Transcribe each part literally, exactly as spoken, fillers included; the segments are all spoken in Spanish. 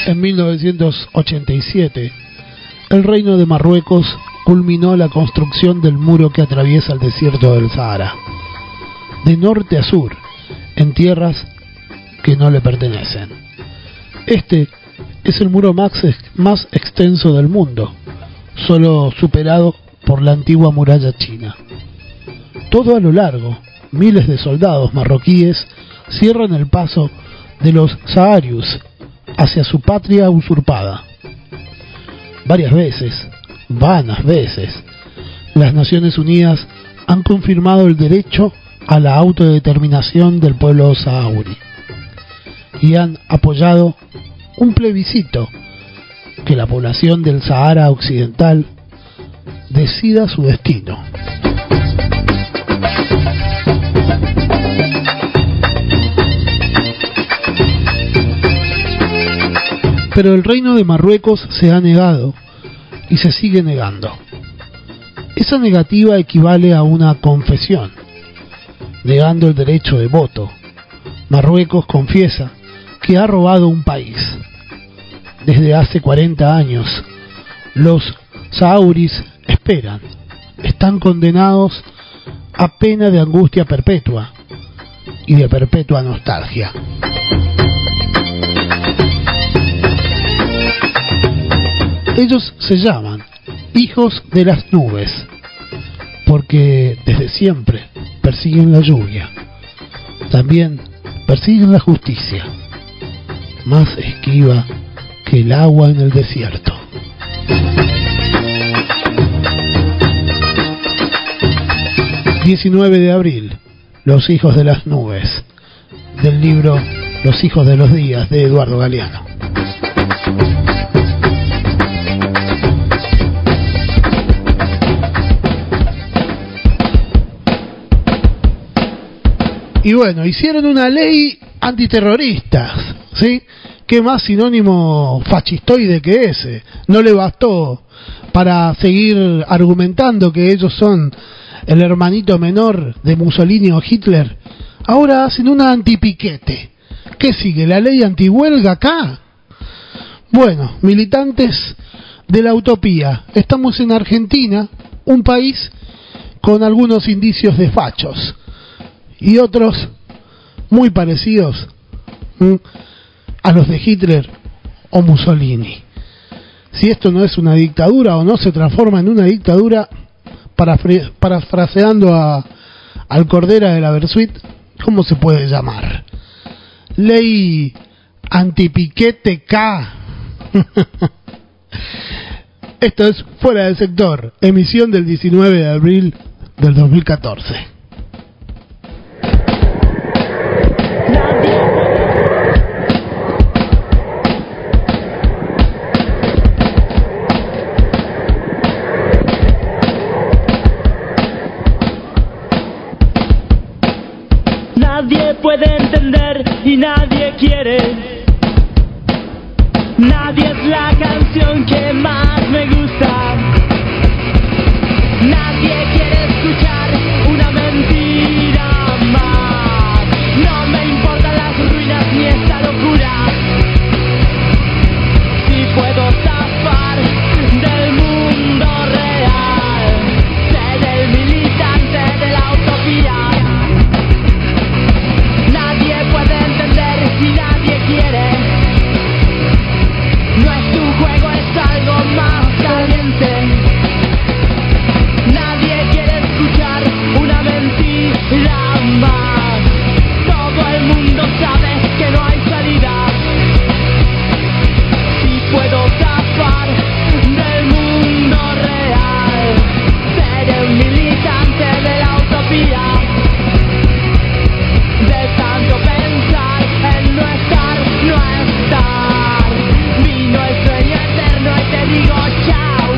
En mil novecientos ochenta y siete, el Reino de Marruecos culminó la construcción del muro que atraviesa el desierto del Sahara, de norte a sur, en tierras que no le pertenecen. Este es el muro más, más extenso del mundo, solo superado por la antigua muralla china. Todo a lo largo, miles de soldados marroquíes cierran el paso de los saharios hacia su patria usurpada. Varias veces, vanas veces, las Naciones Unidas han confirmado el derecho a la autodeterminación del pueblo saharaui y han apoyado un plebiscito que la población del Sahara Occidental decida su destino. Pero el Reino de Marruecos se ha negado y se sigue negando. Esa negativa equivale a una confesión, negando el derecho de voto. Marruecos confiesa que ha robado un país. Desde hace cuarenta años, los saharauis esperan, están condenados a pena de angustia perpetua y de perpetua nostalgia. Ellos se llaman hijos de las nubes, porque desde siempre persiguen la lluvia. También persiguen la justicia, más esquiva que el agua en el desierto. diecinueve de abril, Los hijos de las nubes, del libro Los hijos de los días, de Eduardo Galeano. Y bueno, hicieron una ley antiterrorista, ¿sí? ¿Qué más sinónimo fascistoide que ese? No le bastó para seguir argumentando que ellos son el hermanito menor de Mussolini o Hitler. Ahora hacen una antipiquete. ¿Qué sigue? ¿La ley antihuelga acá? Bueno, militantes de la utopía, estamos en Argentina, un país con algunos indicios de fachos y otros muy parecidos ¿m? a los de Hitler o Mussolini. Si esto no es una dictadura o no se transforma en una dictadura, parafra- parafraseando a, al Cordera de la Versuit, ¿cómo se puede llamar? Ley antipiquete K. Esto es Fuera del Sector, emisión del diecinueve de abril del dos mil catorce. Nadie puede entender y nadie quiere. Nadie es la canción que más me gusta. Nadie quiere escuchar una mentira más. No me importan las ruinas ni esta locura. Si puedo zafar del mundo real, sé del militante de la utopía. Nadie puede entender y nadie quiere. No es un juego, es algo más caliente. Nadie quiere escuchar una mentira más. Todo el mundo sabe que no hay salida. Si puedo zafar del mundo real, seré un militante de la utopía. De tanto pensar en no estar, no estar, vino el sueño eterno y te digo chao.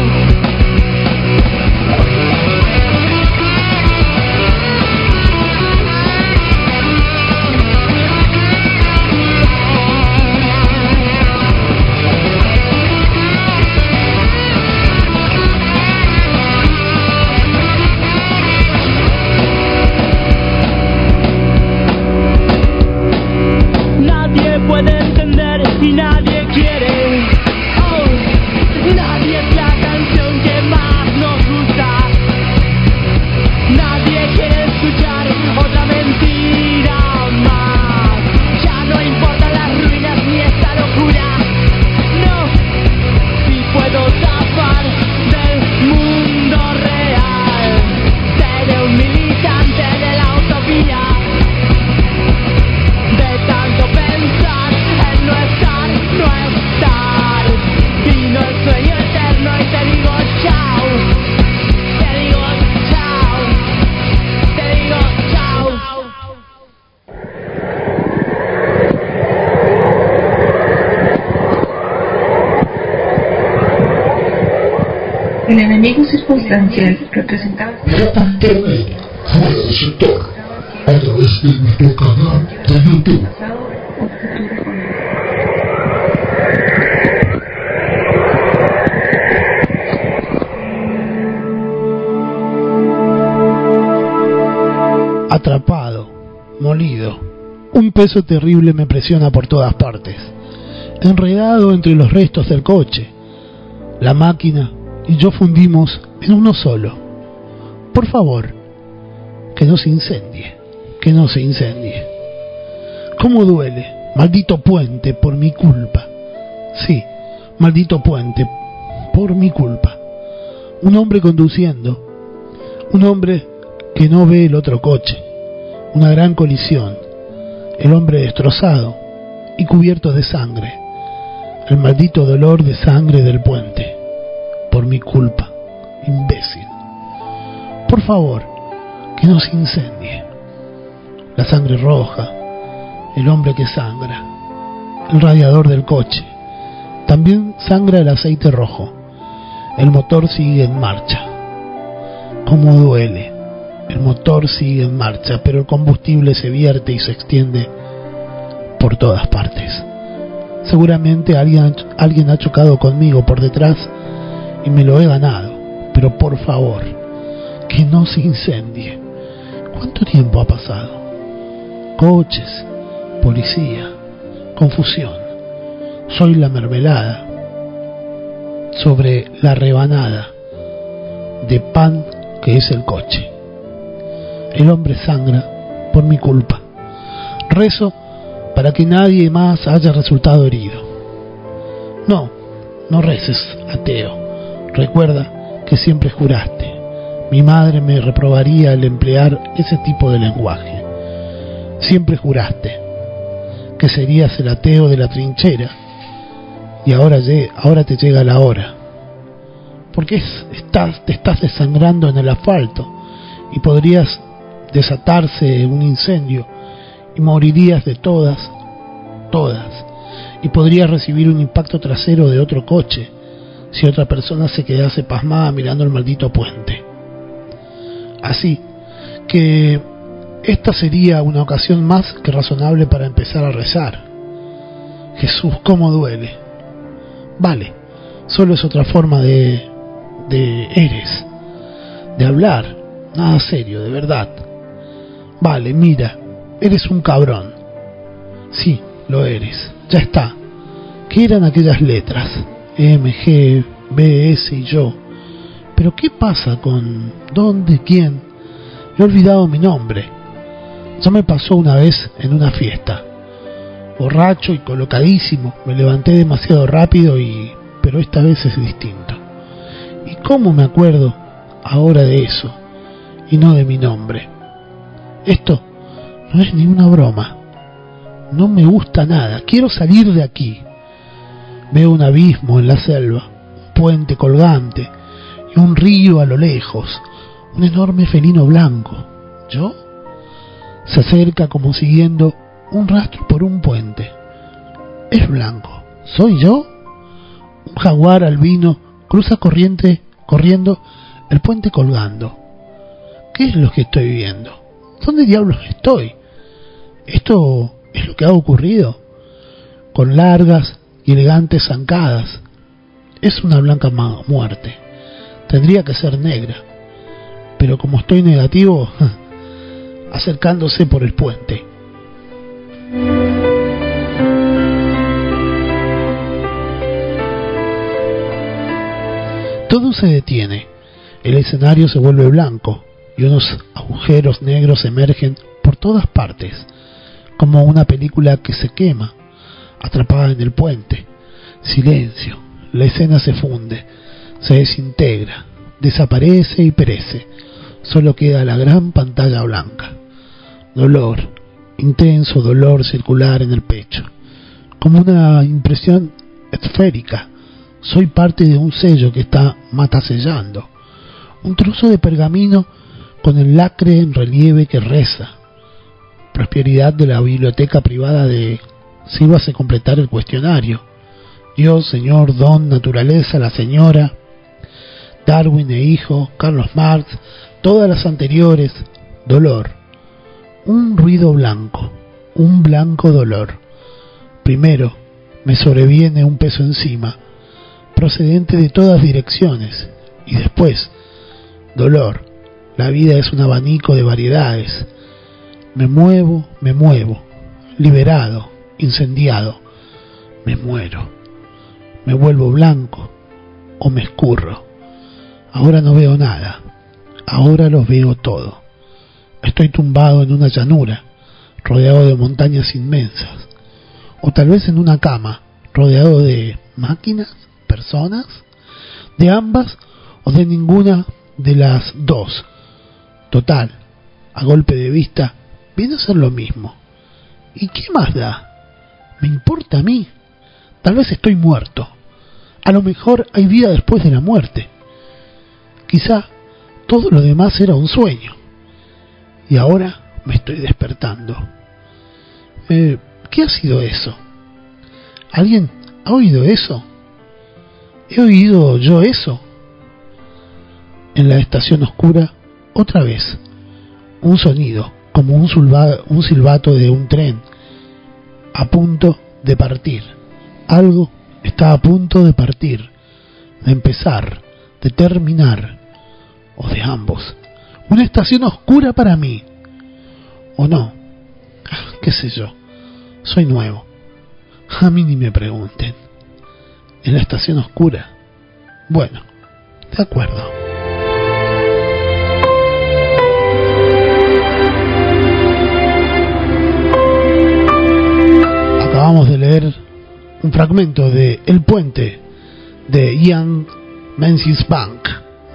Nadie puede entender y nadie quiere. El enemigo circunstancial representaba Internet fuera del sector a través de nuestro canal de YouTube. pasado o futuro con él. Atrapado, molido, un peso terrible me presiona por todas partes, enredado entre los restos del coche. La máquina y yo fundimos en uno solo. Por favor, que no se incendie, que no se incendie. ¿Cómo duele, maldito puente, por mi culpa? Sí, maldito puente, por mi culpa. Un hombre conduciendo, un hombre que no ve el otro coche, una gran colisión, el hombre destrozado y cubierto de sangre, el maldito dolor de sangre del puente, por mi culpa, imbécil. Por favor, que no se incendie. La sangre roja, el hombre que sangra, el radiador del coche, también sangra el aceite rojo, el motor sigue en marcha. Cómo duele. El motor sigue en marcha, pero el combustible se vierte y se extiende por todas partes. Seguramente alguien, alguien ha chocado conmigo por detrás y me lo he ganado, pero por favor, que no se incendie. ¿Cuánto tiempo ha pasado? Coches, policía, confusión. Soy la mermelada sobre la rebanada de pan que es el coche. El hombre sangra por mi culpa. Rezo para que nadie más haya resultado herido. No, no reces, ateo. Recuerda que siempre juraste. Mi madre me reprobaría al emplear ese tipo de lenguaje. Siempre juraste que serías el ateo de la trinchera y ahora, ahora te llega la hora. Porque es, estás, te estás desangrando en el asfalto y podrías desatarse un incendio y morirías de todas, todas, y podrías recibir un impacto trasero de otro coche si otra persona se quedase pasmada mirando el maldito puente. Así que esta sería una ocasión más que razonable para empezar a rezar. Jesús, cómo duele. Vale, solo es otra forma de de eres, de hablar, nada serio, de verdad. Vale, mira, eres un cabrón. Sí, lo eres, ya está. ¿Qué eran aquellas letras? M, G, B, S y yo. Pero ¿qué pasa con dónde, quién? He olvidado mi nombre. Ya me pasó una vez en una fiesta. Borracho y colocadísimo, me levanté demasiado rápido y... pero esta vez es distinto. ¿Y cómo me acuerdo ahora de eso y no de mi nombre? Esto no es ni una broma. No me gusta nada. Quiero salir de aquí. Veo un abismo en la selva, un puente colgante y un río a lo lejos, un enorme felino blanco. ¿Yo? Se acerca como siguiendo un rastro por un puente. Es blanco. ¿Soy yo? Un jaguar albino cruza corriente, corriendo el puente colgando. ¿Qué es lo que estoy viendo? ¿Dónde diablos estoy? ¿Esto es lo que ha ocurrido? Con largas y elegantes zancadas. Es una blanca muerte. Tendría que ser negra. Pero como estoy negativo, acercándose por el puente. Todo se detiene. El escenario se vuelve blanco y unos agujeros negros emergen por todas partes, como una película que se quema, atrapada en el puente. Silencio. La escena se funde, se desintegra, desaparece y perece. Solo queda la gran pantalla blanca. Dolor, intenso dolor circular en el pecho, como una impresión esférica. Soy parte de un sello que está matasellando, un trozo de pergamino con el lacre en relieve que reza. Prosperidad de la biblioteca privada de... Sírvase completar el cuestionario. Dios, Señor, Don, Naturaleza, la Señora. Darwin e hijo, Carlos Marx, todas las anteriores, dolor. Un ruido blanco, un blanco dolor. Primero, me sobreviene un peso encima, procedente de todas direcciones, y después, dolor. La vida es un abanico de variedades. Me muevo, me muevo, liberado, incendiado, me muero, me vuelvo blanco o me escurro. Ahora no veo nada, ahora lo veo todo. Estoy tumbado en una llanura, rodeado de montañas inmensas, o tal vez en una cama, rodeado de máquinas, personas, de ambas o de ninguna de las dos. Total, a golpe de vista, viene a ser lo mismo. ¿Y qué más da? ¿Me importa a mí? Tal vez estoy muerto. A lo mejor hay vida después de la muerte. Quizá todo lo demás era un sueño. Y ahora me estoy despertando. Eh, ¿Qué ha sido eso? ¿Alguien ha oído eso? ¿He oído yo eso? En la estación oscura, otra vez, un sonido, como un, silba, un silbato de un tren, a punto de partir. Algo está a punto de partir, de empezar, de terminar, o de ambos. Una estación oscura para mí. ¿O no? ¿Qué sé yo? Soy nuevo. A mí ni me pregunten. En la estación oscura. Bueno, de acuerdo. Acabamos de leer un fragmento de El Puente de Ian Menzies Bank.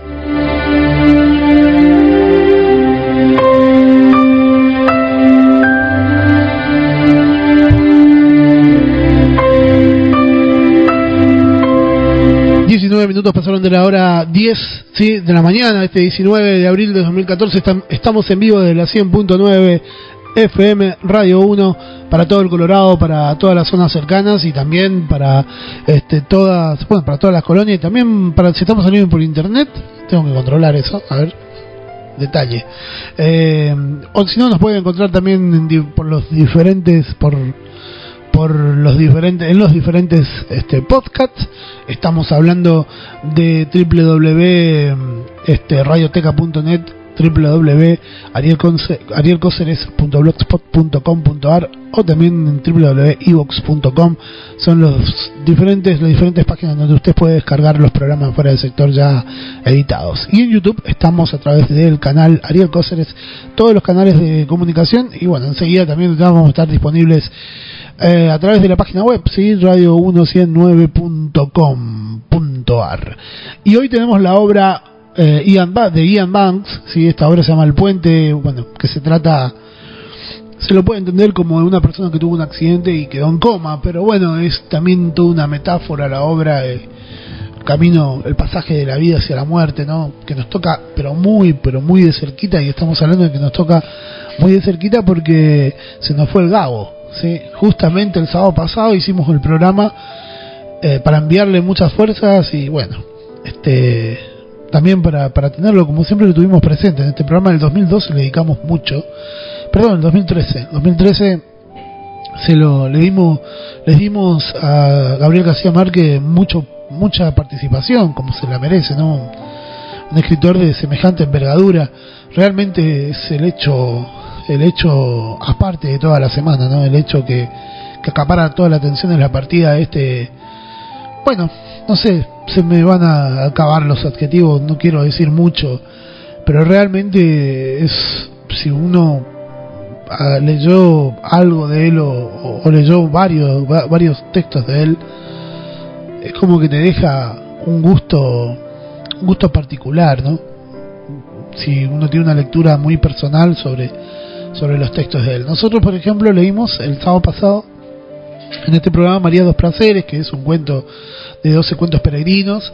diecinueve minutos pasaron de la hora diez, ¿sí? De la mañana, este diecinueve de abril de dos mil catorce. Estamos en vivo desde la cien punto nueve F M Radio uno para todo el Colorado, para todas las zonas cercanas y también para este todas, bueno, para todas las colonias y también para si estamos saliendo por internet. Tengo que controlar eso, a ver, detalle. Eh, o si no, nos pueden encontrar también en, por los diferentes por por los diferentes en los diferentes este podcasts. Estamos hablando de doble u doble u doble u punto este radioteca punto net, doble u doble u doble u punto ariel coceres punto blogspot punto com punto a r o también en doble u doble u doble u punto i vox punto com. Son los diferentes las diferentes páginas donde usted puede descargar los programas fuera del sector ya editados. Y en YouTube estamos a través del canal Ariel Coceres, todos los canales de comunicación, y bueno, enseguida también vamos a estar disponibles Eh, a través de la página web, ¿sí? radio uno cien nueve punto com punto a r. Y hoy tenemos la obra eh, Ian ba- de Ian Banks, ¿sí? Esta obra se llama El Puente, bueno, que se trata, se lo puede entender como de una persona que tuvo un accidente y quedó en coma, pero bueno, es también toda una metáfora la obra, eh, el camino, el pasaje de la vida hacia la muerte, ¿no? Que nos toca, pero muy, pero muy de cerquita, y estamos hablando de que nos toca muy de cerquita porque se nos fue el Gabo. Sí, justamente el sábado pasado hicimos el programa eh, para enviarle muchas fuerzas y bueno, este también para, para tenerlo como siempre lo tuvimos presente. En este programa del dos mil doce le dedicamos mucho, perdón, el dos mil trece, dos mil trece se lo le dimos les dimos a Gabriel García Márquez mucho mucha participación como se la merece, ¿no? Un escritor de semejante envergadura, realmente es el hecho el hecho aparte de toda la semana, ¿no? El hecho que, que acapara toda la atención es la partida de este, bueno, no sé, se me van a acabar los adjetivos, no quiero decir mucho, pero realmente es, si uno uh, leyó algo de él o, o leyó varios va, varios textos de él, es como que te deja un gusto un gusto particular, ¿no? Si uno tiene una lectura muy personal sobre sobre los textos de él. Nosotros, por ejemplo, leímos el sábado pasado en este programa María dos Placeres, que es un cuento de doce cuentos peregrinos,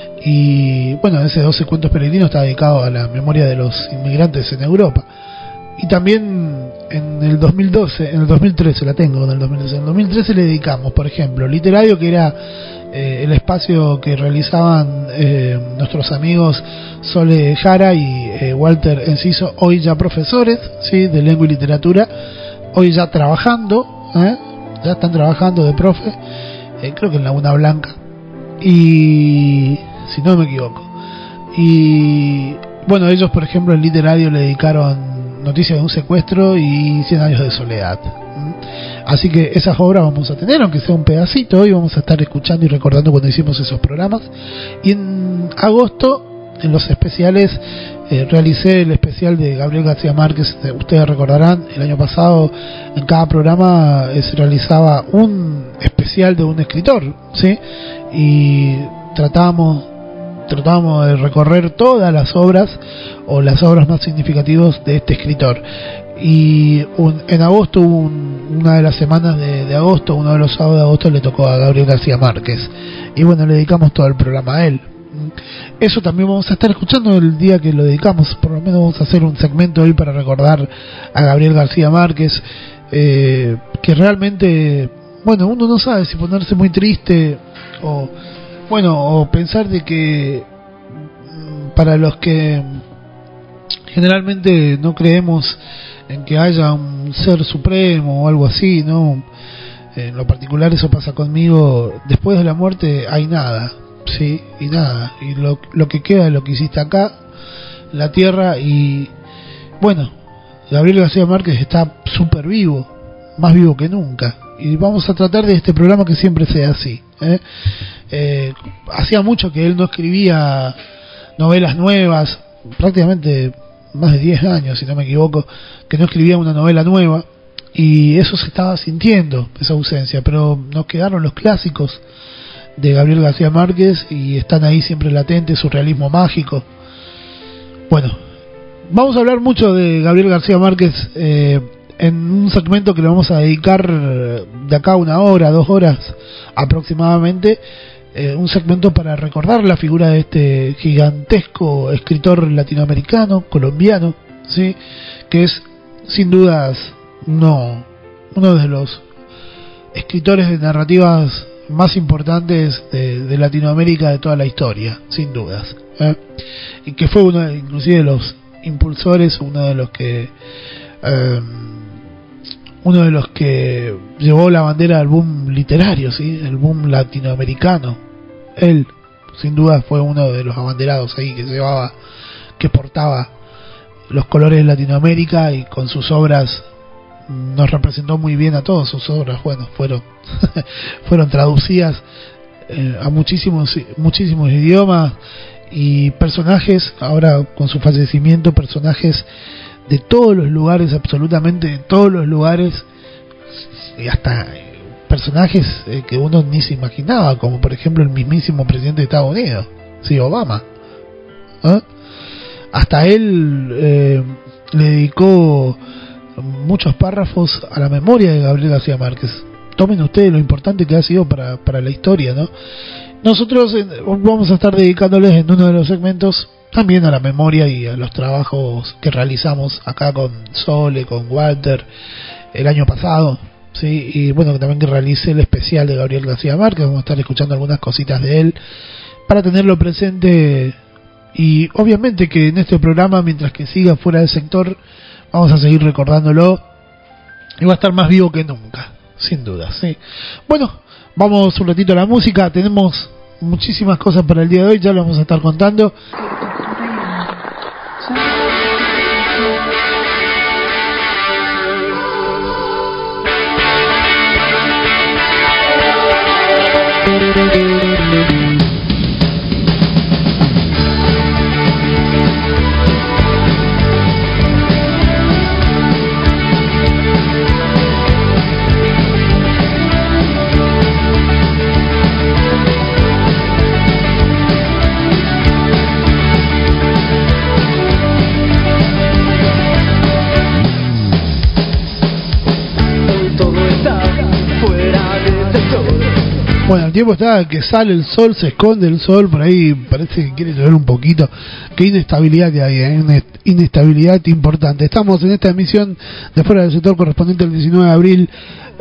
y bueno, ese doce cuentos peregrinos está dedicado a la memoria de los inmigrantes en Europa. Y también en el dos mil doce, en el dos mil trece la tengo, en el dos mil trece, en el dos mil trece le dedicamos, por ejemplo, Literario, que era eh, el espacio que realizaban eh, nuestros amigos Sole Jara y eh, Walter Enciso, hoy ya profesores, ¿sí?, de lengua y literatura, hoy ya trabajando, ¿eh? ya están trabajando de profe, eh, creo que en Laguna Blanca, y si no me equivoco. Y bueno, ellos por ejemplo en literario le dedicaron Noticias de un secuestro y Cien años de soledad. Así que esas obras vamos a tener, aunque sea un pedacito, hoy vamos a estar escuchando y recordando cuando hicimos esos programas. Y en agosto, en los especiales, eh, realicé el especial de Gabriel García Márquez. Ustedes recordarán, el año pasado en cada programa eh, se realizaba un especial de un escritor, ¿sí? Y tratábamos tratábamos de recorrer todas las obras o las obras más significativas de este escritor. Y un, en agosto, un, una de las semanas de, de agosto, uno de los sábados de agosto le tocó a Gabriel García Márquez, y bueno, le dedicamos todo el programa a él. Eso también vamos a estar escuchando el día que lo dedicamos, por lo menos vamos a hacer un segmento hoy para recordar a Gabriel García Márquez, eh, que realmente, bueno, uno no sabe si ponerse muy triste o, bueno, o pensar de que para los que generalmente no creemos en que haya un ser supremo o algo así, ¿no? En lo particular eso pasa conmigo. Después de la muerte hay nada, sí, y nada, y lo, lo que queda es lo que hiciste acá, la tierra. Y bueno, Gabriel García Márquez está súper vivo, más vivo que nunca, y vamos a tratar de este programa que siempre sea así, ¿eh? Eh, hacía mucho que él no escribía novelas nuevas, prácticamente más de diez años, si no me equivoco, que no escribía una novela nueva, y eso se estaba sintiendo, esa ausencia, pero nos quedaron los clásicos de Gabriel García Márquez y están ahí siempre latentes, su realismo mágico. Bueno, vamos a hablar mucho de Gabriel García Márquez eh, en un segmento que le vamos a dedicar de acá una hora, dos horas aproximadamente, eh, un segmento para recordar la figura de este gigantesco escritor latinoamericano, colombiano, ¿sí?, que es sin dudas no uno de los escritores de narrativas más importantes de, de Latinoamérica de toda la historia, sin dudas, ¿eh? Y que fue uno de, inclusive de los impulsores, uno de los que eh, uno de los que llevó la bandera del boom literario, ¿sí?, el boom latinoamericano. Él sin duda fue uno de los abanderados ahí, que llevaba, que portaba los colores de Latinoamérica, y con sus obras nos representó muy bien a todos. Sus obras, bueno, fueron fueron traducidas eh, a muchísimos muchísimos idiomas, y personajes, ahora con su fallecimiento, personajes de todos los lugares, absolutamente de todos los lugares, y hasta personajes eh, que uno ni se imaginaba, como por ejemplo el mismísimo presidente de Estados Unidos, sí, Obama, ¿eh? Hasta él eh, le dedicó muchos párrafos a la memoria de Gabriel García Márquez. Tomen ustedes lo importante que ha sido para, para la historia, ¿no? Nosotros eh, vamos a estar dedicándoles en uno de los segmentos también a la memoria y a los trabajos que realizamos acá con Sole, con Walter, el año pasado, ¿sí? Y bueno, también que realicé el especial de Gabriel García Márquez. Vamos a estar escuchando algunas cositas de él para tenerlo presente. Y obviamente que en este programa, mientras que siga fuera del sector, vamos a seguir recordándolo, y va a estar más vivo que nunca, sin duda, ¿sí? Bueno, vamos un ratito a la música. Tenemos muchísimas cosas para el día de hoy, ya lo vamos a estar contando. Bueno, el tiempo está que sale el sol, se esconde el sol, por ahí parece que quiere llover un poquito. Qué inestabilidad que hay, ¿eh? Una inestabilidad importante. Estamos en esta emisión de Fuera del Sector correspondiente al diecinueve de abril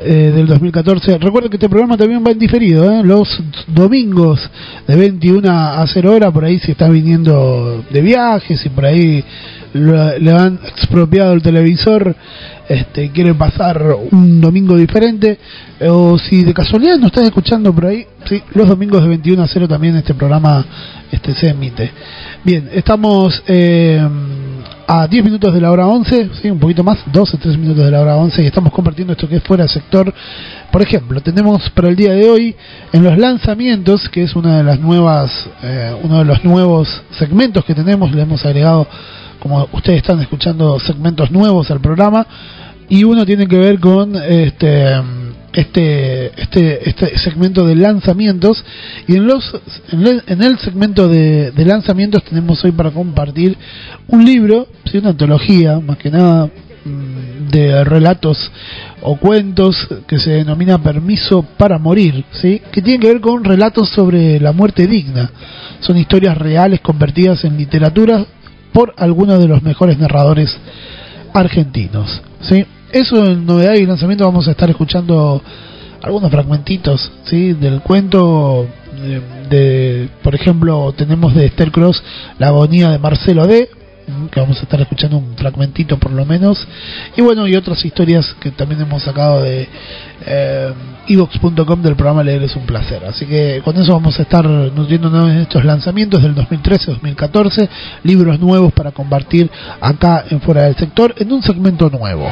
eh, del dos mil catorce. Recuerden que este programa también va en diferido, ¿eh? Los domingos de veintiuna a cero hora, por ahí si está viniendo de viajes y por ahí lo, le han expropiado el televisor, este, quiere pasar un domingo diferente, eh, o si de casualidad no estás escuchando por ahí, sí, los domingos de veintiuna a cero también este programa este se emite. Bien, estamos eh, a diez minutos de la hora once, ¿sí? Un poquito más, doce, trece minutos de la hora once, y estamos compartiendo esto que es Fuera del Sector. Por ejemplo, tenemos para el día de hoy en los lanzamientos, que es una de las nuevas, eh, uno de los nuevos segmentos que tenemos, le hemos agregado, como ustedes están escuchando, segmentos nuevos al programa, y uno tiene que ver con este este este este segmento de lanzamientos, y en los en el, en el segmento de, de lanzamientos tenemos hoy para compartir un libro, ¿sí? Una antología más que nada de relatos o cuentos que se denomina Permiso para Morir, ¿sí? Que tiene que ver con relatos sobre la muerte digna. Son historias reales convertidas en literatura por algunos de los mejores narradores argentinos, ¿sí? Eso en novedad y lanzamiento. Vamos a estar escuchando algunos fragmentitos, ¿sí? Del cuento de, de, por ejemplo, tenemos de Esther Cross La agonía de Marcelo D, que vamos a estar escuchando un fragmentito por lo menos, y bueno, y otras historias que también hemos sacado de eh, evox punto com del programa Leer es un placer. Así que con eso vamos a estar nutriéndonos en estos lanzamientos del dos mil trece dos mil catorce, libros nuevos para compartir acá en Fuera del Sector en un segmento nuevo.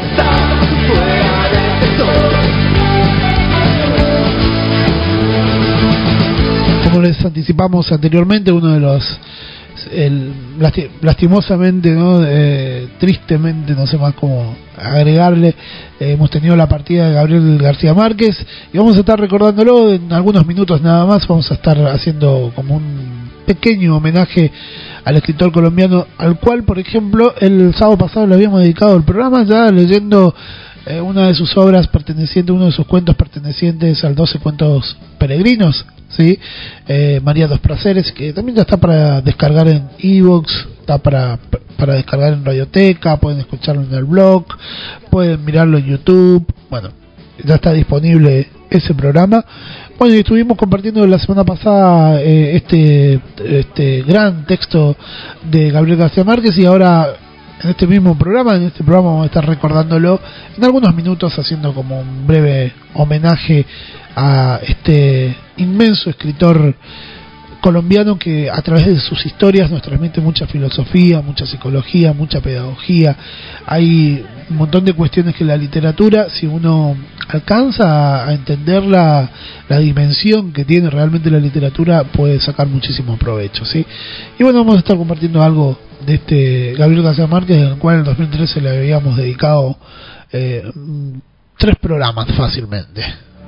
Como les anticipamos anteriormente, uno de los El, lastimosamente, ¿no? Eh, tristemente, no sé más cómo agregarle, eh, hemos tenido la partida de Gabriel García Márquez, y vamos a estar recordándolo en algunos minutos nada más. Vamos a estar haciendo como un pequeño homenaje al escritor colombiano, al cual, por ejemplo, el sábado pasado le habíamos dedicado el programa ya leyendo eh, una de sus obras perteneciente, uno de sus cuentos pertenecientes al doce cuentos peregrinos, ¿sí? eh, María dos Placeres, que también ya está para descargar en iVoox, está para para descargar en Radioteca, pueden escucharlo en el blog, pueden mirarlo en YouTube. Bueno, ya está disponible ese programa. Bueno, y estuvimos compartiendo la semana pasada eh, este este gran texto de Gabriel García Márquez, y ahora en este mismo programa, en este programa vamos a estar recordándolo en algunos minutos, haciendo como un breve homenaje a este inmenso escritor colombiano que a través de sus historias nos transmite mucha filosofía, mucha psicología, mucha pedagogía. Hay un montón de cuestiones que la literatura, si uno alcanza a entender la, la dimensión que tiene realmente la literatura, puede sacar muchísimo provecho, ¿sí? Y bueno, vamos a estar compartiendo algo de este Gabriel García Márquez, en el cual en el dos mil trece le habíamos dedicado eh, tres programas fácilmente.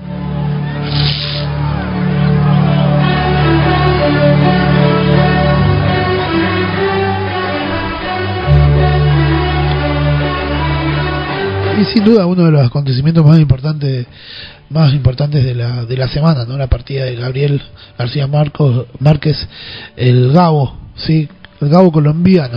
Y sin duda uno de los acontecimientos más importantes más importantes de la de la semana, ¿no? La partida de Gabriel García Marcos, Márquez, el Gabo, sí, el Gabo colombiano.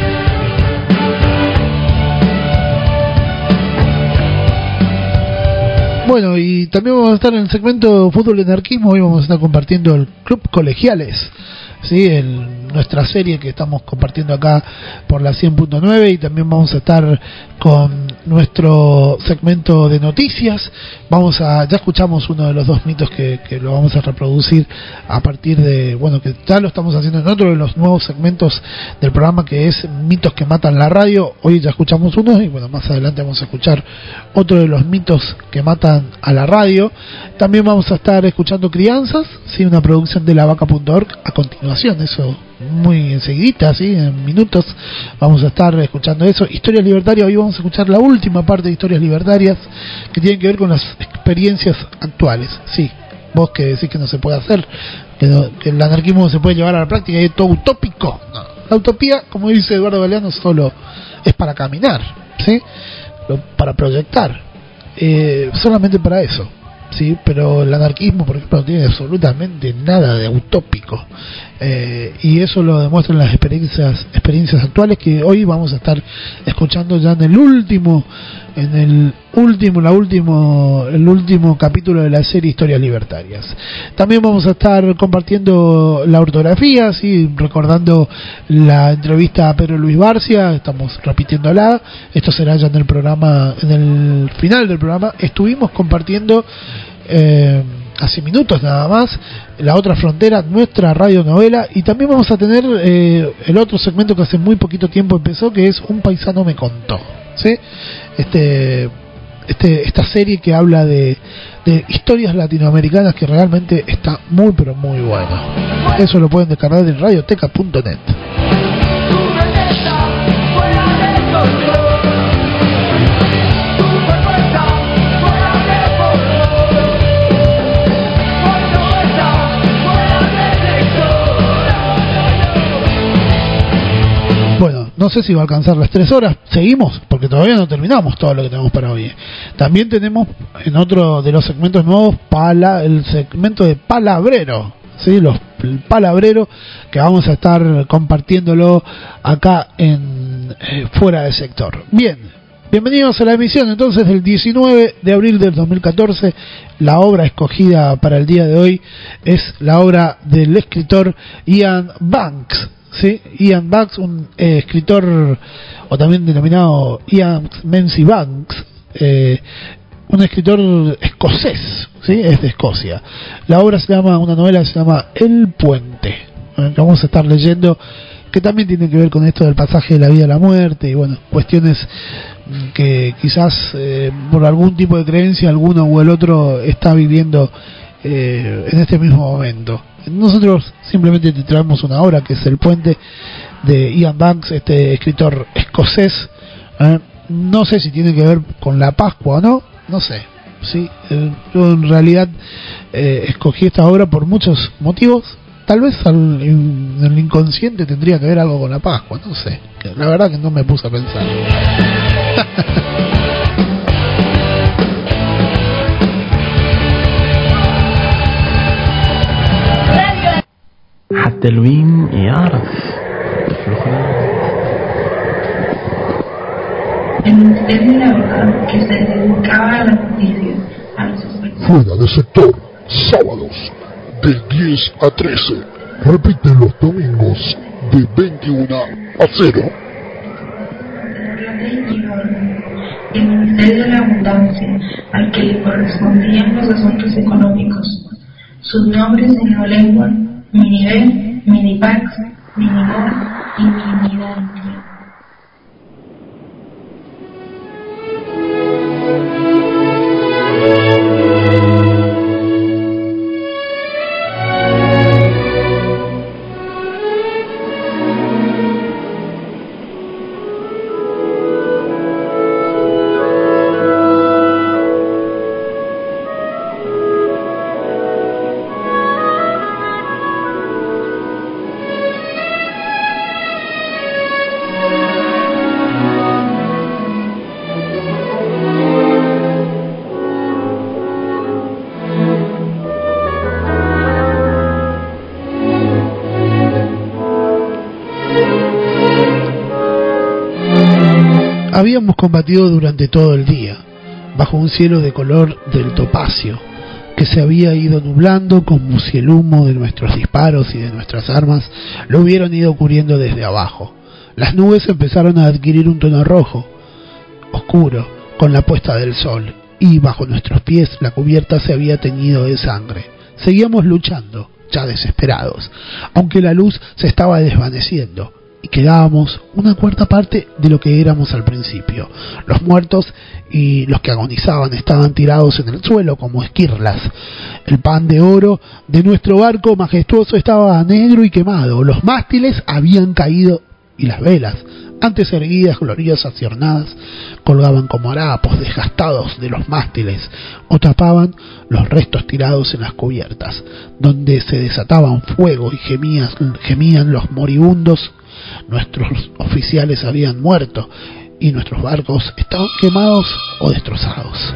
Bueno, y también vamos a estar en el segmento Fútbol y Anarquismo. Hoy vamos a estar compartiendo el Club Colegiales, sí, el, nuestra serie que estamos compartiendo acá por la cien punto nueve, y también vamos a estar con nuestro segmento de noticias. Vamos a, ya escuchamos uno de los dos mitos que, que lo vamos a reproducir a partir de, bueno, que ya lo estamos haciendo en otro de los nuevos segmentos del programa, que es mitos que matan la radio. Hoy ya escuchamos uno, y bueno, más adelante vamos a escuchar otro de los mitos que matan a la radio. También vamos a estar escuchando Crianzas, sí, una producción de la vaca punto org a continuación, eso muy enseguidita, ¿sí? En minutos vamos a estar escuchando eso. Historias Libertarias, hoy vamos a escuchar la última parte de Historias Libertarias, que tienen que ver con las experiencias actuales. Sí, vos que decís que no se puede hacer, que, no, que el anarquismo no se puede llevar a la práctica y es todo utópico. No, la utopía, como dice Eduardo Galeano, solo es para caminar, ¿sí? Para proyectar, eh, solamente para eso. Sí, pero el anarquismo, por ejemplo, no tiene absolutamente nada de utópico, eh, y eso lo demuestran las experiencias experiencias actuales que hoy vamos a estar escuchando ya en el último en el último, la último, el último capítulo de la serie Historias Libertarias. También vamos a estar compartiendo la ortografía, sí, recordando la entrevista a Pedro Luis Barcia, estamos repitiéndola. Esto será ya en el programa, en el final del programa. Estuvimos compartiendo eh, hace minutos nada más La Otra Frontera, nuestra radionovela, y también vamos a tener eh, el otro segmento que hace muy poquito tiempo empezó, que es Un Paisano Me Contó, ¿sí? Este, este, esta serie que habla de, de historias latinoamericanas, que realmente está muy pero muy buena. Eso lo pueden descargar en radioteca punto net. Bueno, no sé si va a alcanzar las tres horas. Seguimos, porque todavía no terminamos todo lo que tenemos para hoy. También tenemos en otro de los segmentos nuevos pala, el segmento de Palabrero, ¿sí? Los, el Palabrero, que vamos a estar compartiéndolo acá en eh, Fuera de Sector. Bien, bienvenidos a la emisión entonces del diecinueve de abril del dos mil catorce. La obra escogida para el día de hoy es la obra del escritor Ian Banks. Sí, Ian Banks, un eh, escritor, o también denominado Ian Menzies Banks, eh, un escritor escocés, sí, es de Escocia. La obra se llama, una novela se llama El Puente, eh, que vamos a estar leyendo, que también tiene que ver con esto del pasaje de la vida a la muerte y bueno, cuestiones que quizás eh, por algún tipo de creencia alguno o el otro está viviendo eh, en este mismo momento. Nosotros simplemente te traemos una obra que es El Puente de Ian Banks, este escritor escocés. ¿eh? No sé si tiene que ver con la Pascua o no, no sé. Sí, eh, yo en realidad eh, escogí esta obra por muchos motivos. Tal vez al, en el inconsciente tendría que ver algo con la Pascua, no sé. La verdad que no me puse a pensar. حتى الوين يعرف El Ministerio de la Verdad, que se dedicaba a la justicia, a los sospechosos. Fuera de Sector, sábados de diez a trece. Repite los domingos de veintiuno a cero. La ley y orden. El Ministerio de la Abundancia, al que le correspondían los asuntos económicos. Sus nombres en la lengua: Miniver, Minipax, Minimor y Minidantia. Habíamos combatido durante todo el día, bajo un cielo de color del topacio, que se había ido nublando como si el humo de nuestros disparos y de nuestras armas lo hubieran ido cubriendo desde abajo. Las nubes empezaron a adquirir un tono rojo, oscuro, con la puesta del sol, y bajo nuestros pies la cubierta se había teñido de sangre. Seguíamos luchando, ya desesperados, aunque la luz se estaba desvaneciendo, y quedábamos una cuarta parte de lo que éramos al principio. Los muertos y los que agonizaban estaban tirados en el suelo como esquirlas. El pan de oro de nuestro barco majestuoso estaba negro y quemado. Los mástiles habían caído y las velas, antes erguidas, gloriosas y ornadas, colgaban como harapos desgastados de los mástiles o tapaban los restos tirados en las cubiertas, donde se desataban fuego y gemían, gemían los moribundos. Nuestros oficiales habían muerto y nuestros barcos estaban quemados o destrozados.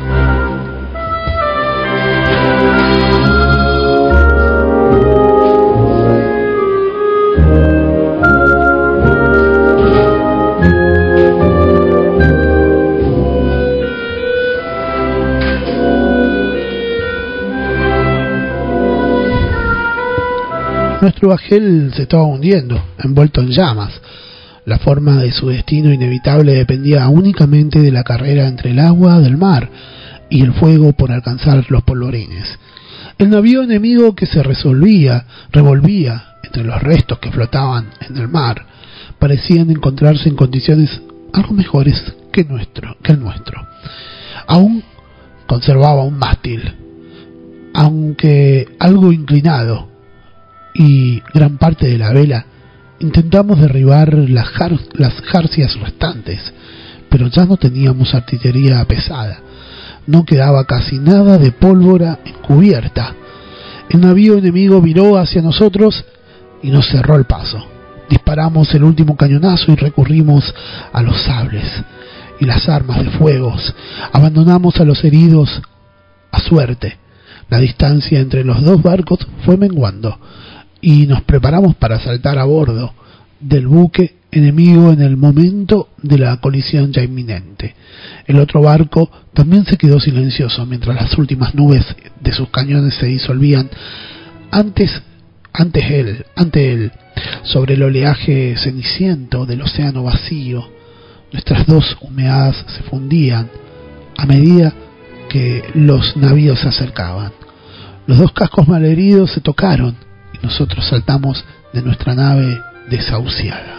Nuestro bajel se estaba hundiendo, envuelto en llamas. La forma de su destino inevitable dependía únicamente de la carrera entre el agua del mar y el fuego por alcanzar los polvorines. El navío enemigo que se resolvía, revolvía entre los restos que flotaban en el mar, parecían encontrarse en condiciones algo mejores que nuestro, que el nuestro. Aún conservaba un mástil, aunque algo inclinado, y gran parte de la vela. Intentamos derribar las, jar las jarcias restantes, pero ya no teníamos artillería pesada. No quedaba casi nada de pólvora en cubierta. El navío enemigo viró hacia nosotros y nos cerró el paso. Disparamos el último cañonazo y recurrimos a los sables y las armas de fuegos. Abandonamos a los heridos a suerte. La distancia entre los dos barcos fue menguando y nos preparamos para saltar a bordo del buque enemigo en el momento de la colisión ya inminente. El otro barco también se quedó silencioso mientras las últimas nubes de sus cañones se disolvían antes, antes él, ante él, sobre el oleaje ceniciento del océano vacío. Nuestras dos humeadas se fundían a medida que los navíos se acercaban. Los dos cascos malheridos se tocaron y nosotros saltamos de nuestra nave desahuciada.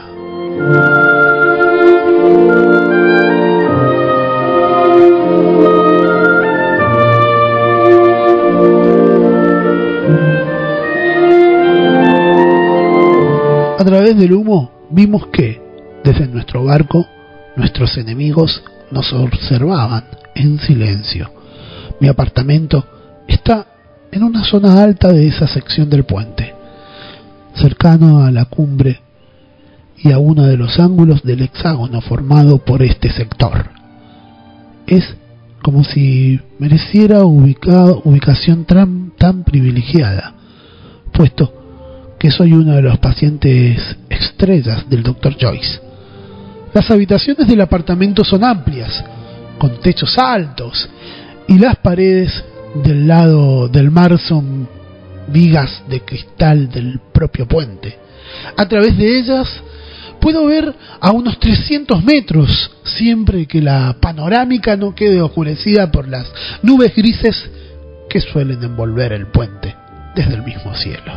A través del humo vimos que, desde nuestro barco, nuestros enemigos nos observaban en silencio. Mi apartamento está en una zona alta de esa sección del puente, cercano a la cumbre y a uno de los ángulos del hexágono formado por este sector. Es como si mereciera ubicado, ubicación tan, tan privilegiada, puesto que soy uno de los pacientes estrellas del doctor Joyce. Las habitaciones del apartamento son amplias, con techos altos, y las paredes del lado del mar son vigas de cristal del propio puente. A través de ellas puedo ver a unos trescientos metros, siempre que la panorámica no quede oscurecida por las nubes grises que suelen envolver el puente desde el mismo cielo.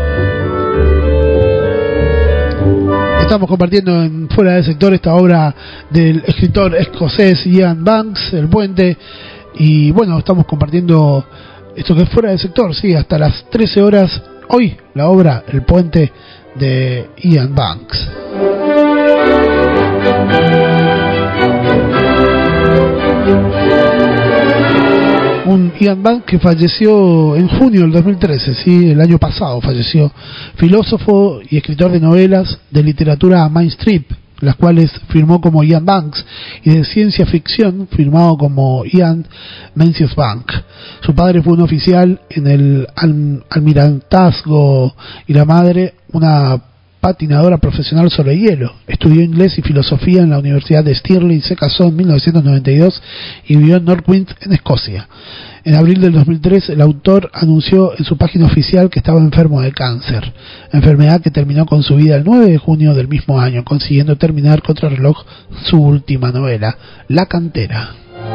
Estamos compartiendo en Fuera del Sector esta obra del escritor escocés Ian Banks, El Puente, y bueno, estamos compartiendo esto que es Fuera del Sector, sí, hasta las trece horas, hoy la obra El Puente de Ian Banks. Un Ian Banks que falleció en junio del dos mil trece, sí, el año pasado falleció, filósofo y escritor de novelas de literatura mainstream, las cuales firmó como Ian Banks, y de ciencia ficción firmado como Ian Mencius Banks. Su padre fue un oficial en el almirantazgo y la madre una patinadora profesional sobre hielo. Estudió inglés y filosofía en la Universidad de Stirling, se casó en mil novecientos noventa y dos y vivió en Northwind, en Escocia. En abril del dos mil tres, el autor anunció en su página oficial que estaba enfermo de cáncer, enfermedad que terminó con su vida el nueve de junio del mismo año, consiguiendo terminar contra el reloj su última novela, La Cantera.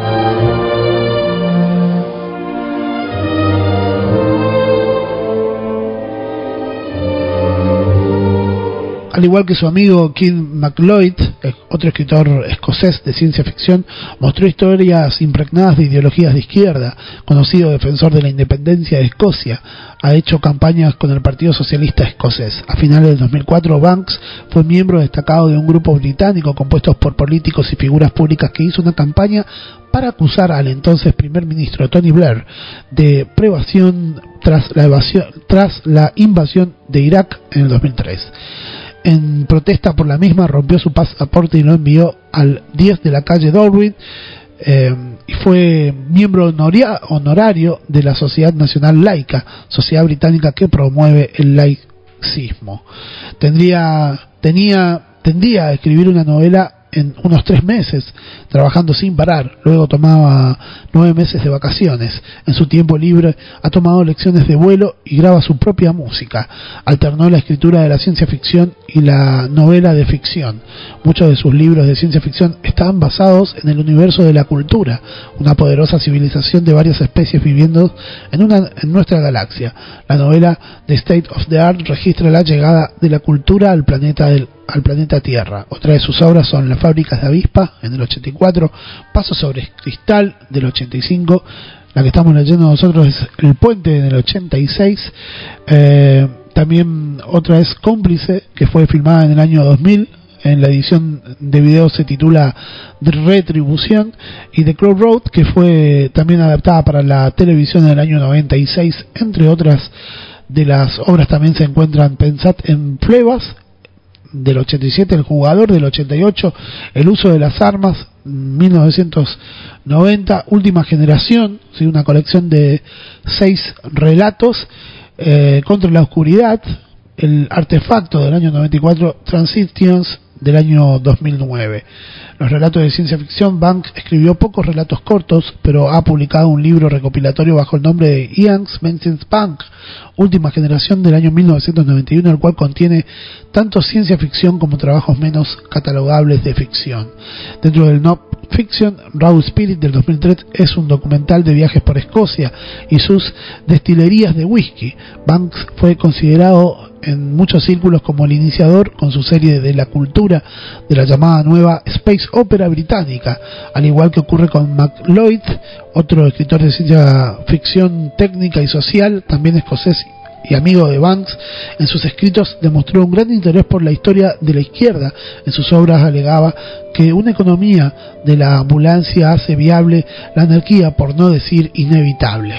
Al igual que su amigo Kim MacLeod, otro escritor escocés de ciencia ficción, mostró historias impregnadas de ideologías de izquierda. Conocido defensor de la independencia de Escocia, ha hecho campañas con el Partido Socialista Escocés. A finales del dos mil cuatro, Banks fue miembro destacado de un grupo británico compuesto por políticos y figuras públicas que hizo una campaña para acusar al entonces primer ministro Tony Blair de prevaricación tras la, evasión, tras la invasión de Irak en el dos mil tres. En protesta por la misma, rompió su pasaporte y lo envió al diez de la calle Darwin, eh, y fue miembro honoria, honorario de la Sociedad Nacional Laica, sociedad británica que promueve el laicismo. Tendría, tenía, tendría a escribir una novela en unos tres meses, trabajando sin parar. Luego tomaba nueve meses de vacaciones. En su tiempo libre ha tomado lecciones de vuelo y graba su propia música. Alternó la escritura de la ciencia ficción y la novela de ficción. Muchos de sus libros de ciencia ficción están basados en el universo de la cultura, una poderosa civilización de varias especies viviendo en, una, en nuestra galaxia. La novela The State of the Art registra la llegada de la cultura al planeta del al planeta Tierra. Otra de sus obras son Las fábricas de avispa, en el ochenta y cuatro, Paso sobre cristal, del ochenta y cinco, la que estamos leyendo nosotros es El puente, en el ochenta y seis, eh, también otra es Cómplice, que fue filmada en el año dos mil, en la edición de video se titula Retribución, y The Crow Road, que fue también adaptada para la televisión en el año noventa y seis. Entre otras de las obras también se encuentran Pensad en pruebas, del ochenta y siete, El jugador, del ochenta y ocho, El uso de las armas, mil novecientos noventa, Última generación, ¿sí? Una colección de seis relatos, eh, Contra la oscuridad, El artefacto, del año noventa y cuatro, Transitions, del año dos mil nueve. Los relatos de ciencia ficción. Banks escribió pocos relatos cortos, pero ha publicado un libro recopilatorio bajo el nombre de Ian's Mentions Bank, Última generación, del año mil novecientos noventa y uno, el cual contiene tanto ciencia ficción como trabajos menos catalogables de ficción. Dentro del no fiction, Raw Spirit, del dos mil tres, es un documental de viajes por Escocia y sus destilerías de whisky. Banks fue considerado en muchos círculos como el iniciador con su serie de la cultura de la llamada nueva Space Opera británica, al igual que ocurre con Mac Lloyd, otro escritor de ciencia ficción técnica y social, también escocés y amigo de Banks. En sus escritos demostró un gran interés por la historia de la izquierda. En sus obras alegaba que una economía de la ambulancia hace viable la anarquía, por no decir inevitable.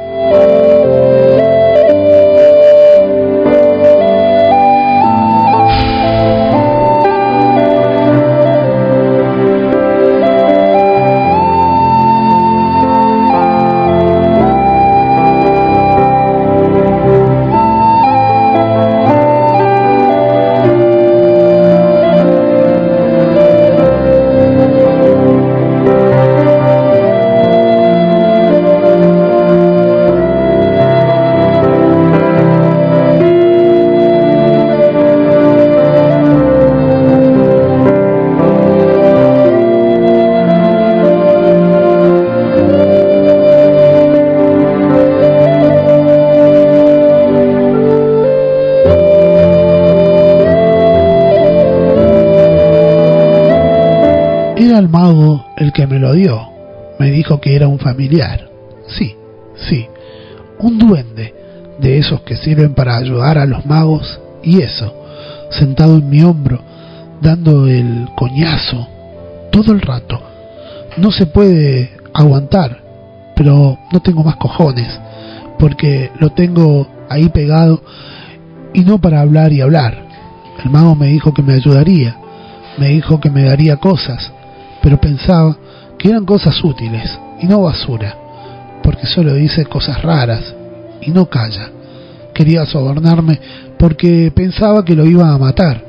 El mago el que me lo dio me dijo que era un familiar. Sí, sí, un duende de esos que sirven para ayudar a los magos, y eso, sentado en mi hombro, dando el coñazo todo el rato. No se puede aguantar, pero no tengo más cojones, porque lo tengo ahí pegado, y no para hablar y hablar. El mago me dijo que me ayudaría, me dijo que me daría cosas, pero pensaba que eran cosas útiles y no basura, porque solo dice cosas raras y no calla. Quería sobornarme porque pensaba que lo iba a matar,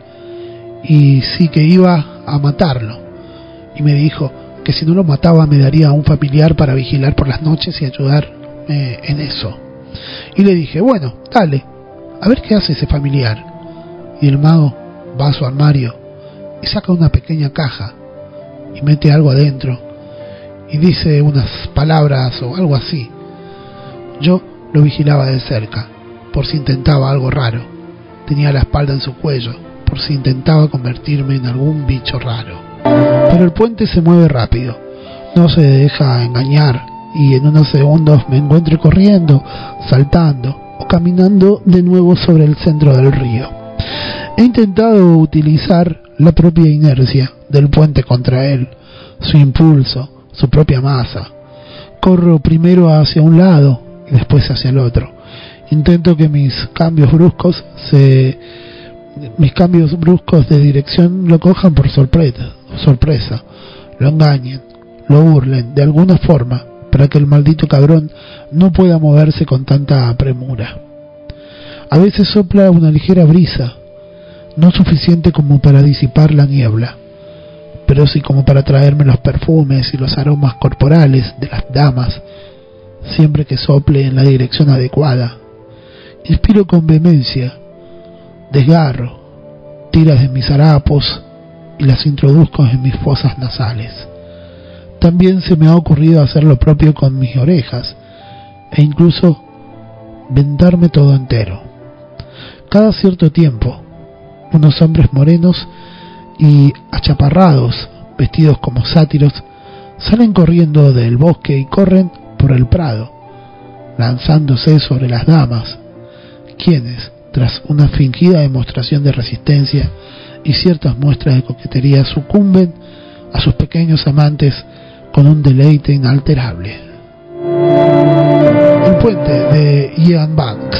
y sí que iba a matarlo, y me dijo que si no lo mataba me daría a un familiar para vigilar por las noches y ayudarme en eso. Y le dije, bueno, dale, a ver qué hace ese familiar. Y el mago va a su armario y saca una pequeña caja y mete algo adentro y dice unas palabras o algo así. Yo lo vigilaba de cerca por si intentaba algo raro. Tenía la espalda en su cuello por si intentaba convertirme en algún bicho raro. Pero el puente se mueve rápido, no se deja engañar, y en unos segundos me encuentro corriendo, saltando o caminando de nuevo sobre el centro del río. He intentado utilizar la propia inercia del puente contra él, su impulso, su propia masa. Corro primero hacia un lado y después hacia el otro. Intento que mis cambios bruscos se mis cambios bruscos de dirección lo cojan por sorpresa, sorpresa, lo engañen, lo burlen de alguna forma para que el maldito cabrón no pueda moverse con tanta premura. A veces sopla una ligera brisa, no suficiente como para disipar la niebla, pero sí como para traerme los perfumes y los aromas corporales de las damas, siempre que sople en la dirección adecuada. Inspiro con vehemencia, desgarro tiras de mis harapos y las introduzco en mis fosas nasales. También se me ha ocurrido hacer lo propio con mis orejas e incluso vendarme todo entero. Cada cierto tiempo, unos hombres morenos y achaparrados, vestidos como sátiros, salen corriendo del bosque y corren por el prado, lanzándose sobre las damas, quienes, tras una fingida demostración de resistencia y ciertas muestras de coquetería, sucumben a sus pequeños amantes con un deleite inalterable. El puente de Ian Banks.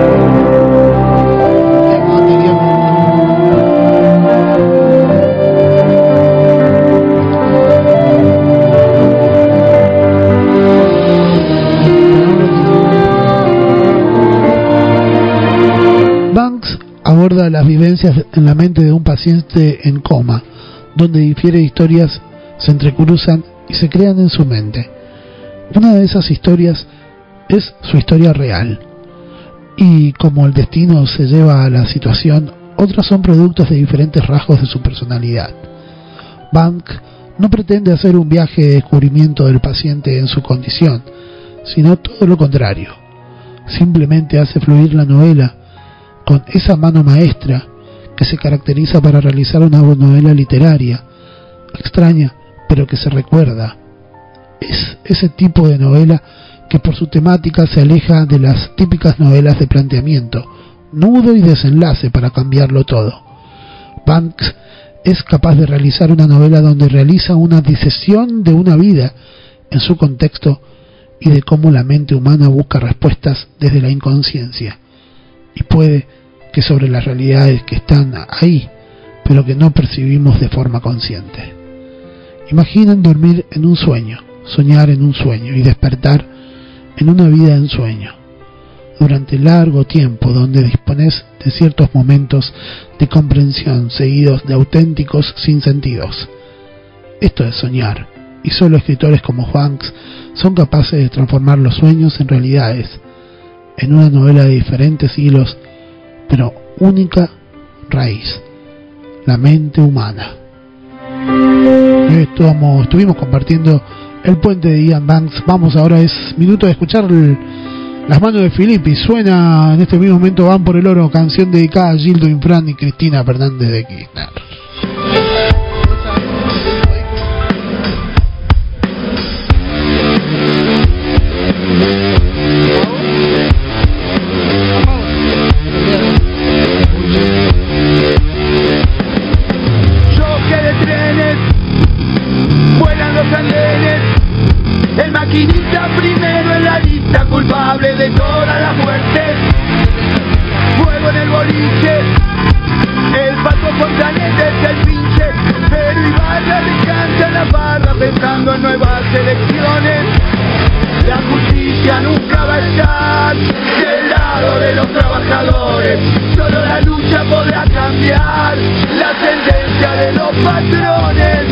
Banks aborda las vivencias en la mente de un paciente en coma, donde difiere historias se entrecruzan y se crean en su mente. Una de esas historias es su historia real, y como el destino se lleva a la situación, otras son productos de diferentes rasgos de su personalidad. Banks no pretende hacer un viaje de descubrimiento del paciente en su condición, sino todo lo contrario. Simplemente hace fluir la novela con esa mano maestra que se caracteriza para realizar una novela literaria, extraña pero que se recuerda. Es ese tipo de novela que por su temática se aleja de las típicas novelas de planteamiento, nudo y desenlace para cambiarlo todo. Banks es capaz de realizar una novela donde realiza una disección de una vida en su contexto y de cómo la mente humana busca respuestas desde la inconsciencia, y puede que sobre las realidades que están ahí, pero que no percibimos de forma consciente. Imaginen dormir en un sueño, soñar en un sueño y despertar en una vida en sueño, durante largo tiempo donde dispones de ciertos momentos de comprensión seguidos de auténticos sinsentidos. Esto es soñar, y solo escritores como Banks son capaces de transformar los sueños en realidades, en una novela de diferentes hilos, pero única raíz, la mente humana. Y hoy estuvimos, estuvimos compartiendo el puente de Ian Banks. Vamos, ahora es minuto de escuchar el, Las manos de Filippi. Suena en este mismo momento Van por el Oro, canción dedicada a Gildo Infran y Cristina Fernández de Kirchner. Maquinista primero en la lista, culpable de todas las muertes. Fuego en el boliche, el pato Fontanet es el pinche, pero Ibarra descansa en la barra pensando en nuevas elecciones. La justicia nunca va a estar del lado de los trabajadores, solo la lucha podrá cambiar la tendencia de los patrones.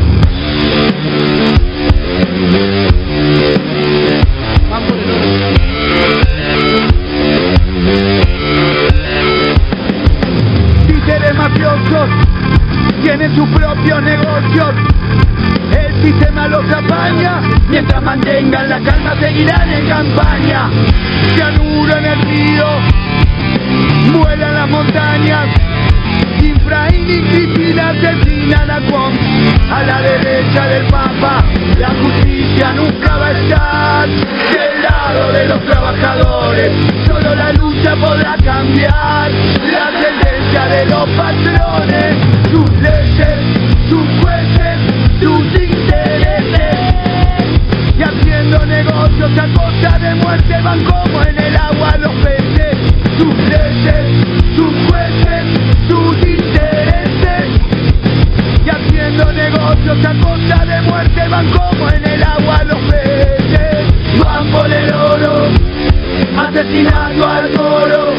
Títeres mafiosos tienen sus propios negocios, el sistema los apaña, mientras mantengan la calma seguirán en campaña. Cianuro en el río, vuelan las montañas, Infraín y Cristina asesinan a Juan, a la derecha del Papa. La justicia nunca va a estar del lado de los trabajadores, solo la lucha podrá cambiar la tendencia de los patrones. Sus leyes, sus jueces, sus intereses, y haciendo negocios a costa de muerte van como en el agua los peces. Sus leyes, sus jueces, sus intereses, y haciendo negocios a costa de muerte van como en el agua los peces. Van por el oro, asesinando al moro.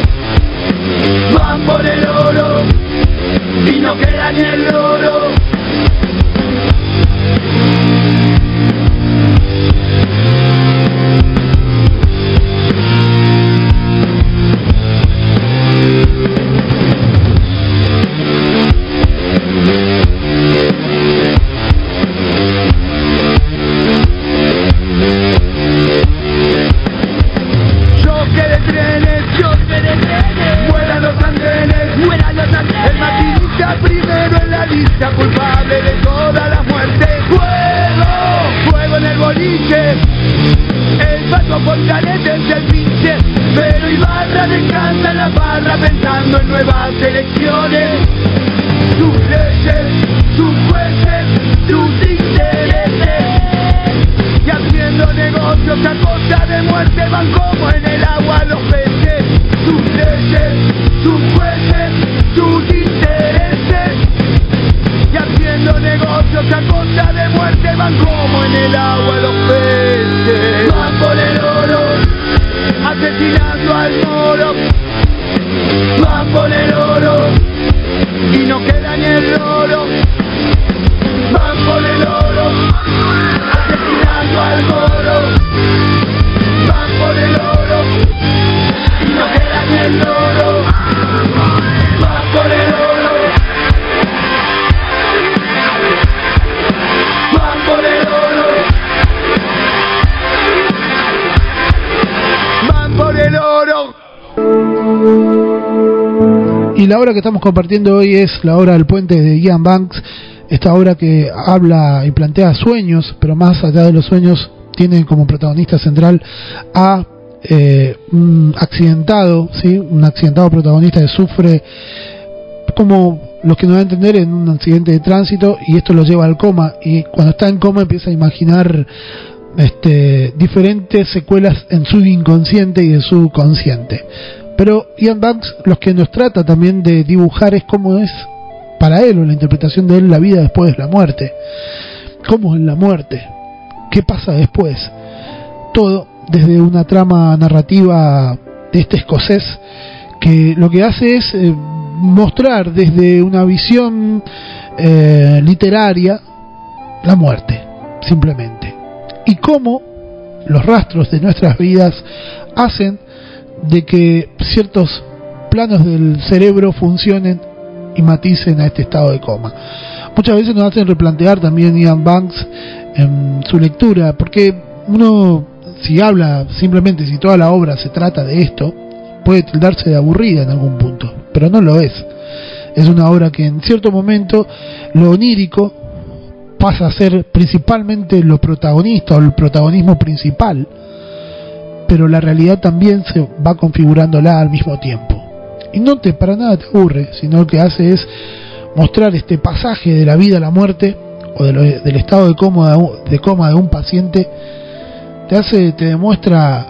Van por el oro, y no queda ni el oro. otra descansa en la barra pensando en nuevas elecciones. Sus leyes, sus jueces, sus intereses, y haciendo negocios a costa de muerte van como en el agua los peces. Sus leyes, sus jueces, sus intereses, y haciendo negocios a costa de muerte van como en el agua los peces. Van por el oro, asesinando al moro. Van por el oro y no queda ni el oro. Van por el oro, asesinando al moro. Van por el oro y no queda ni el oro. Van por el oro. Van por el oro. Van por el oro. Y la obra que estamos compartiendo hoy es la obra del puente de Ian Banks, esta obra que habla y plantea sueños, pero más allá de los sueños tiene como protagonista central a eh, un accidentado, ¿sí? Un accidentado protagonista que sufre, como los que no van a entender, en un accidente de tránsito, y esto lo lleva al coma, y cuando está en coma empieza a imaginar este, diferentes secuelas en su inconsciente y en su consciente. Pero Ian Banks los que nos trata también de dibujar es cómo es para él, o la interpretación de él, la vida después de la muerte. ¿Cómo es la muerte? ¿Qué pasa después? Todo desde una trama narrativa de este escocés que lo que hace es eh, mostrar desde una visión eh, literaria la muerte, simplemente. Y cómo los rastros de nuestras vidas hacen de que ciertos planos del cerebro funcionen y maticen a este estado de coma. Muchas veces nos hacen replantear también Ian Banks en su lectura, porque uno, si habla simplemente, si toda la obra se trata de esto, puede tildarse de aburrida en algún punto, pero no lo es. Es una obra que en cierto momento lo onírico pasa a ser principalmente lo protagonista o el protagonismo principal, pero la realidad también se va configurándola al mismo tiempo. Y no te para nada te aburre, sino lo que hace es mostrar este pasaje de la vida a la muerte, o de lo, del estado de coma, de coma de un paciente. Te hace, te demuestra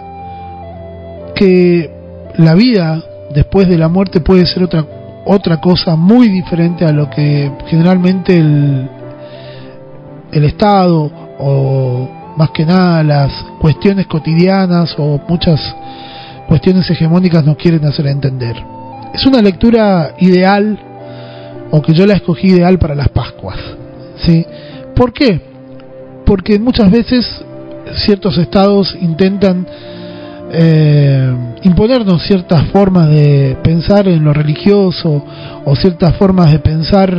que la vida después de la muerte puede ser otra otra cosa muy diferente a lo que generalmente el el Estado, o más que nada las cuestiones cotidianas o muchas cuestiones hegemónicas nos quieren hacer entender. Es una lectura ideal, o que yo la escogí ideal para las Pascuas, ¿sí? ¿Por qué? Porque muchas veces ciertos estados intentan eh, imponernos ciertas formas de pensar en lo religioso, o ciertas formas de pensar,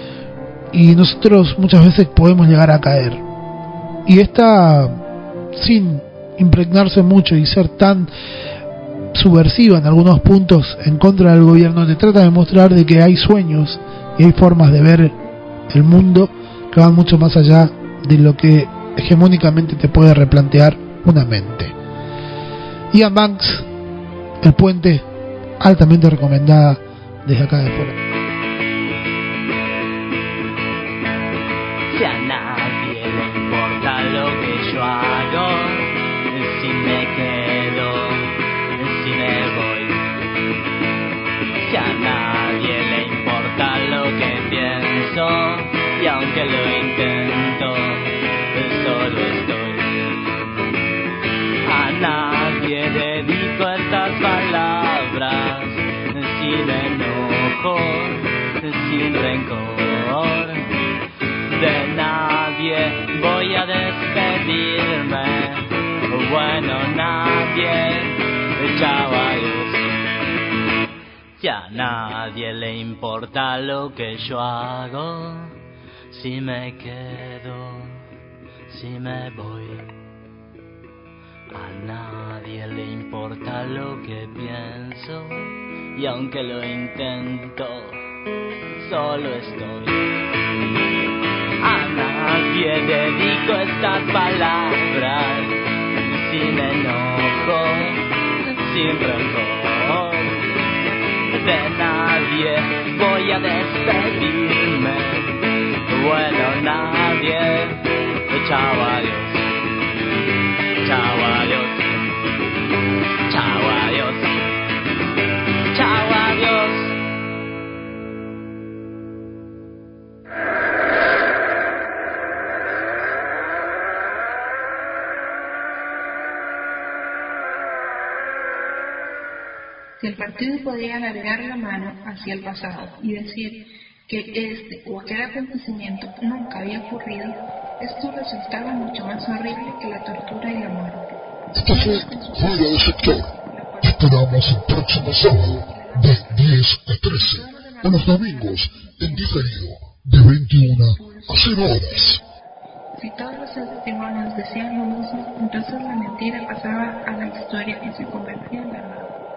y nosotros muchas veces podemos llegar a caer. Y esta, sin impregnarse mucho y ser tan subversiva en algunos puntos en contra del gobierno, te trata de mostrar de que hay sueños y hay formas de ver el mundo que van mucho más allá de lo que hegemónicamente te puede replantear una mente. Ian Banks, El puente, altamente recomendada desde acá de fuera. Si a nadie le importa lo que yo hago, si me quedo, si me voy. Si a nadie le importa lo que pienso, y aunque lo intento, solo estoy. A nadie dedico estas palabras, sin enojo, sin rencor. De nadie voy a despedirme, bueno, nadie, chavalos. Si a nadie le importa lo que yo hago, si me quedo, si me voy. A nadie le importa lo que pienso, y aunque lo intento, solo estoy. A nadie dedico estas palabras, sin enojo, sin rencor. de nadie voy a despedirme. Bueno, nadie. Chao, adiós. Chao, adiós. Chao, adiós. Chao, adiós. Si el partido podía alargar la mano hacia el pasado y decir que este o aquel acontecimiento nunca había ocurrido, esto resultaba mucho más horrible que la tortura y la muerte. Esto fue Fuera de Sector. Esperamos el próximo sábado de diez a trece o los domingos en diferido de veintiuna a cero horas. Si todos los testimonios decían lo mismo, entonces la mentira pasaba a la historia y se convertía en verdad.